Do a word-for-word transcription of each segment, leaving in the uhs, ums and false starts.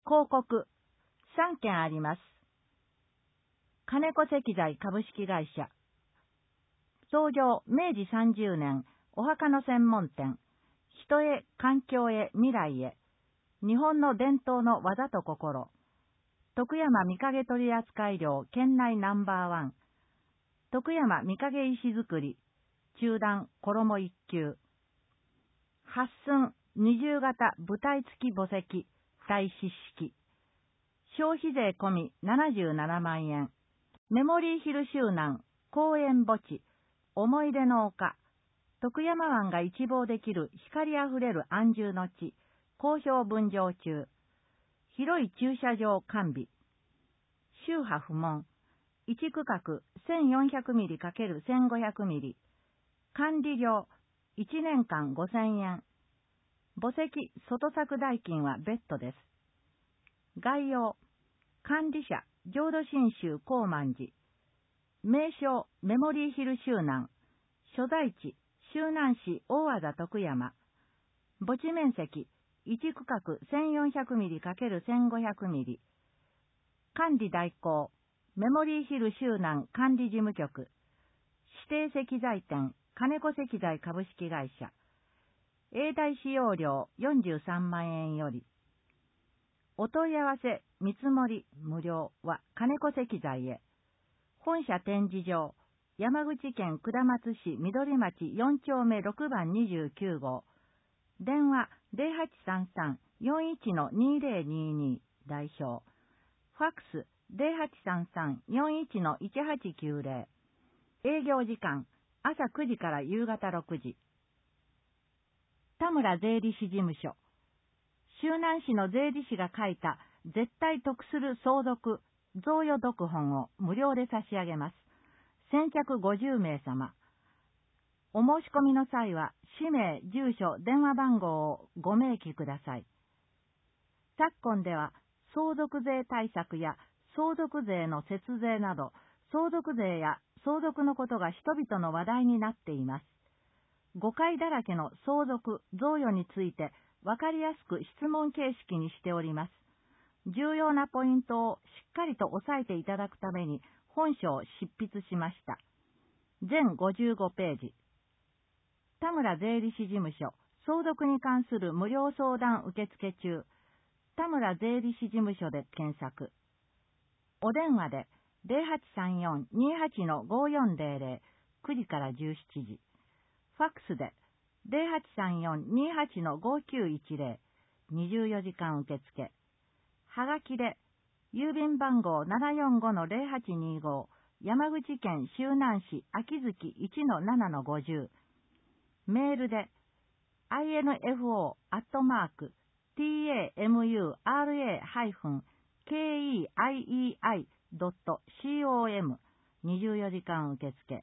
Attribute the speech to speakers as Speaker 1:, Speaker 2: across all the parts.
Speaker 1: 広告、さんけんあります。金子石材株式会社。創業めいじさんじゅうねん、お墓の専門店。人へ、環境へ、未来へ。日本の伝統の技と心。徳山御影取扱量県内ナンバーワン。徳山御影石造り。中段衣一級。八寸二重型舞台付き墓石。大四式。消費税込みななじゅうななまんえん。メモリーヒル周南、公園墓地、思い出の丘、徳山湾が一望できる光あふれる安住の地、好評分譲中。広い駐車場完備。宗派不問。いち区画せんよんひゃくミリかけるせんごひゃくミリ。管理料いちねんかんごせんえん。墓石外作代金は別途です。概要。管理者、浄土真宗高万寺。名称、メモリーヒル周南。所在地、周南市大和田徳山。墓地面積、いち区画せんよんひゃくミリかけるせんごひゃくミリ。管理代行、メモリーヒル周南管理事務局。指定石材店、金子石材株式会社。永代使用料よんじゅうさんまんえんより。お問い合わせ、見積もり、無料は金子石材へ。本社展示場、山口県下松市緑町よんちょうめろくばんにじゅうきゅうごう。電話 ゼロはちさんさん よんいち にゼロにに 代表。ファックス ゼロはちさんさん よんいち いちはちきゅうゼロ。営業時間、朝くじから夕方ろくじ。田村税理士事務所。周南市の税理士が書いた絶対得する相続、贈与読本を無料で差し上げます。先着ごじゅうめいさま。お申し込みの際は、氏名、住所、電話番号をご明記ください。昨今では、相続税対策や相続税の節税など、相続税や相続のことが人々の話題になっています。誤解だらけの相続、贈与について、わかりやすく質問形式にしております。重要なポイントをしっかりと押さえていただくために本書を執筆しました。全ごじゅうごページ。田村税理士事務所、相続に関する無料相談受付中。田村税理士事務所で検索。お電話で ゼロはちさんよん にはち ごよんゼロゼロ、くじからじゅうしちじ。ファックスでゼロはちさんよん にはち ごきゅういちゼロ、にじゅうよじかん受付。はがきで、郵便番号 ななよんご ゼロはちにご、山口県周南市秋月 いちのななのごじゅう。メールで、アイエヌエフオー アットマーク、ティーエーエムユーアールエー ケーイーアイイーアイ ドット コム、にじゅうよじかん受付。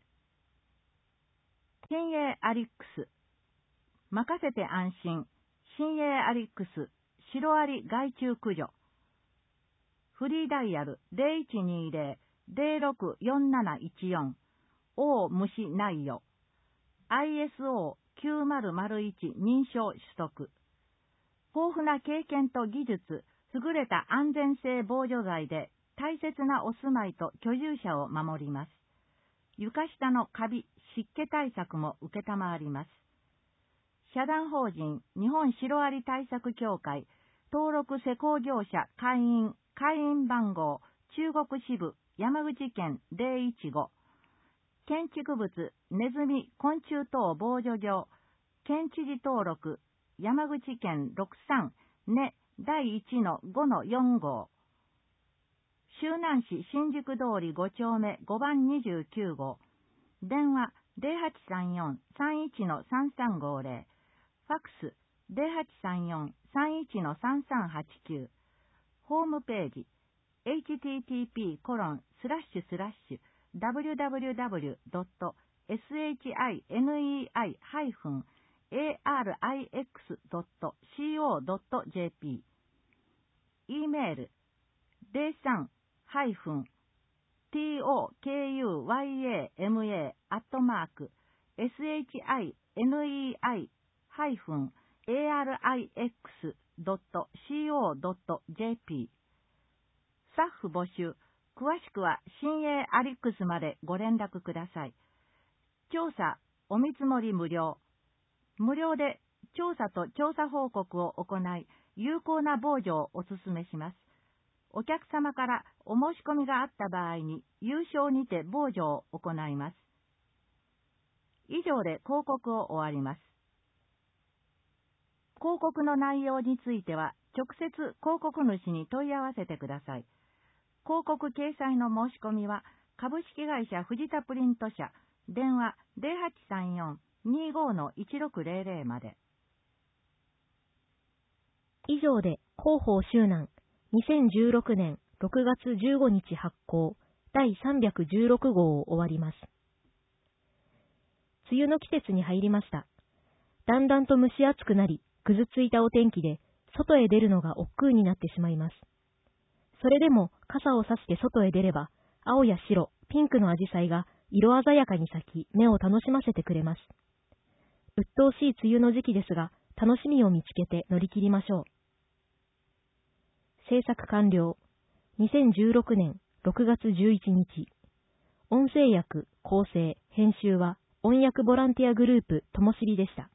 Speaker 1: 新鋭アリックス。任せて安心。新鋭アリックス。シロアリ害虫駆除。フリーダイヤル ゼロいちにゼロ ゼロろくよんなないちよん。大虫ないよ。アイエスオーきゅうまるまるいち 認証取得。豊富な経験と技術、優れた安全性防除剤で大切なお住まいと居住者を守ります。床下のカビ、湿気対策も受けたまわります。社団法人日本シロアリ対策協会登録施工業者会員会員番号中国支部山口県ゼロいちご。建築物ネズミ昆虫等防除業県知事登録山口県ろくさんねだいいちのごのよんごう。周南市新宿通りごちょうめごばんにじゅうきゅうごう。電話ゼロはちさんよん さんいちのさんさんごゼロ。ファックスゼロはちさんよん さんいちのさんさんはちきゅう。ホームページ エイチティーティーピーコロンスラッシュスラッシュダブリューダブリューダブリュードットシャネイアイハイフンエーアールアイエックスドットコードットジェーピー。 E メールゼロさんハイフントクヤマアットマーク シャネイアイハイフンエーアールアイエックスドットシーオードットジェーピー。スタッフ募集。詳しくは新鋭アリックスまでご連絡ください。調査、お見積もり無料。無料で調査と調査報告を行い、有効な防除をお勧めします。お客様からお申し込みがあった場合に、有償にて防除を行います。以上で広告を終わります。広告の内容については、直接広告主に問い合わせてください。広告掲載の申し込みは、株式会社藤田プリント社、電話 ゼロはちさんよん にーごー いちろくゼロゼロ まで。
Speaker 2: 以上で広報周南にせんじゅうろくねんろくがつじゅうごにち発行だいさんびゃくじゅうろくごうを終わります。梅雨の季節に入りました。だんだんと蒸し暑くなり、ぐずついたお天気で、外へ出るのが億劫になってしまいます。それでも傘を差して外へ出れば、青や白、ピンクのアジサイが色鮮やかに咲き、目を楽しませてくれます。鬱陶しい梅雨の時期ですが、楽しみを見つけて乗り切りましょう。制作完了。にせんじゅうろくねんろくがつじゅういちにち。音声訳、構成、編集は音訳ボランティアグループともしびでした。